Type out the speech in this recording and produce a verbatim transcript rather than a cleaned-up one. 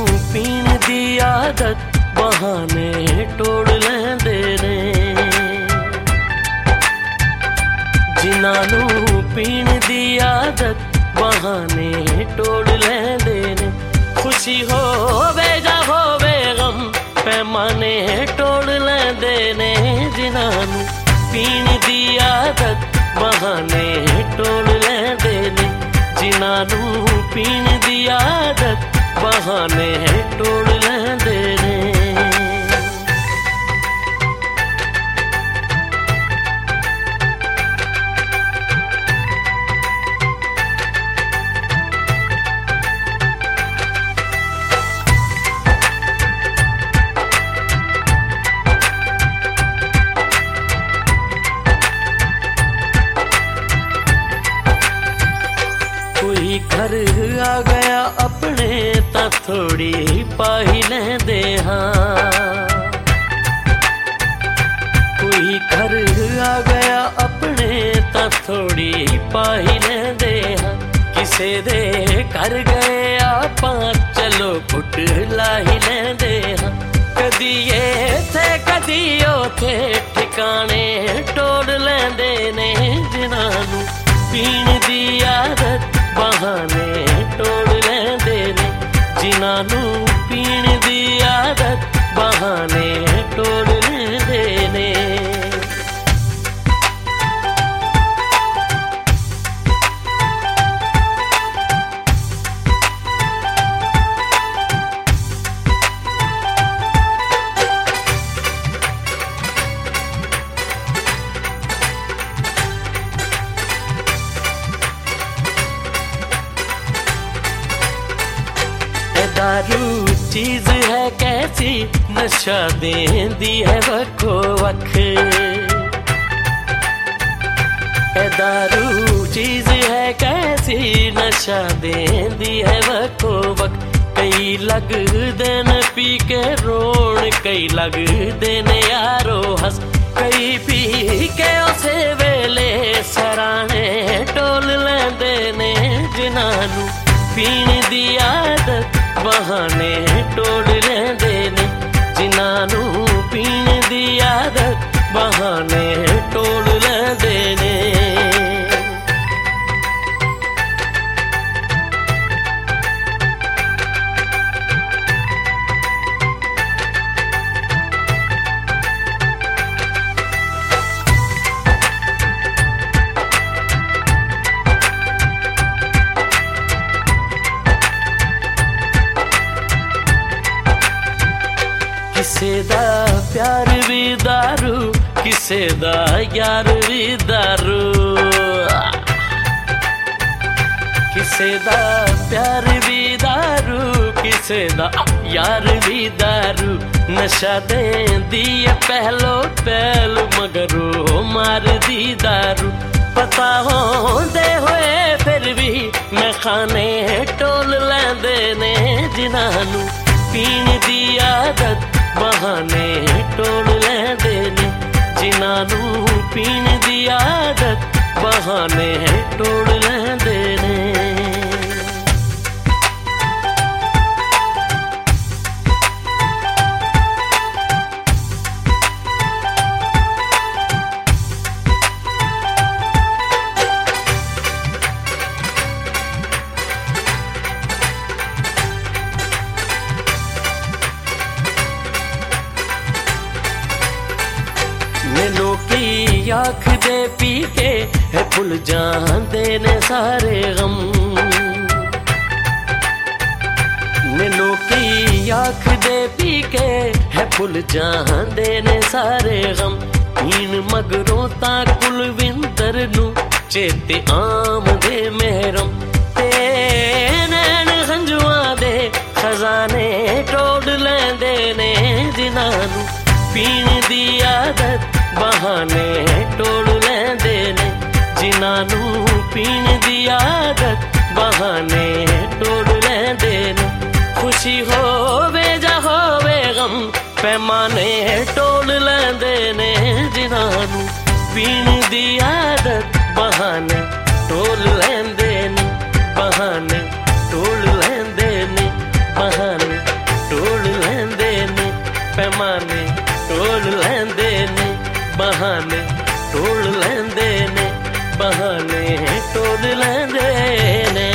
पीण दी आदत बहाने टोड़ लैंदे ने। जिन्हां नूं पीण दी आदत बहाने टोड़ लैंदे ने। खुशी होवे जा होवे गम पैमाने टोड़ लैंदे ने। जिन्हां नूं पीण दी आदत बहाने टोड़ लैंदे ने। जिन्हां नूं पीण दी आदत बहाने टोड़ लैंदे ने। कोई घर आ गया अपने तां थोड़ी पाही लैंदे हां। कोई घर आ गया अपने तां थोड़ी पाही लैंदे हां। किसे दे घर गए आपां चलो पुट लाही लैंदे हां। कदी इत्थे कदी ओथे ठिकाने टोड़ लैंदे ने। जिन्हां नूं पीण दी आदत बहाने टोड़ लैंदे ने। जिन्हां नूं पीण दी आदत बहाने टोड़ लैंदे ने। दारू चीज है कैसी नशा देंदी है वक्खो वख। ए दारू चीज है कैसी नशा देंदी है वक्खो वख। कई लग देन पी के रोण कई लग देन यारो हंस। कई पी के उसे वेले सराने टोल लैंदे ने। जिन्हां नूं पीण दी आदत बहाने टोड़ लैंदे ने। जिन्हां नूं पीण दी आदत बहाने टोड़ लैंदे ने। किसे दा प्यार भी दारू किसे दा यार भी दारू। किसे दा प्यार भी दारू किसे दा यार भी दारू। नशा देंदी है पहलो पहल मगरो मार दी दारू। पता होंदे होए फिर भी मैं खाने टोल लैंदे ने। जिन्हां नूं पीण दी आदत बहाने टोड़ लैंदे ने। जिन्हां नूं पीण दी आदत बहाने टोड़ लैंदे ने। लोकी आँख दे पी के है भुल जांदे ने सारे गम। ने लोकी आँख दे पी के है भुल जांदे ने सारे गम। पीण मगरों तां कुलविंदर नूं चेते आम दे मेहरम। ते नैन हंजुआं दे खजाने टोड़ लैंदे ने। जिन्हां नूं पीण दी आदत बहाने टोड़ लैंदे ने। जिन्हां नूं पीण दी आदत बहाने टोड़ लैंदे ने। खुशी होवे जा होवे गम पैमाने टोल लैंदे ने। जिन्हां नूं पीण दी आदत बहाने टोल लैंदे ने। बहाने टोल लैंदे ने। बहाने पैमाने टोल लैंदे ने, बहाने टोल लैंदे ने, बहाने टोल लैंदे ने।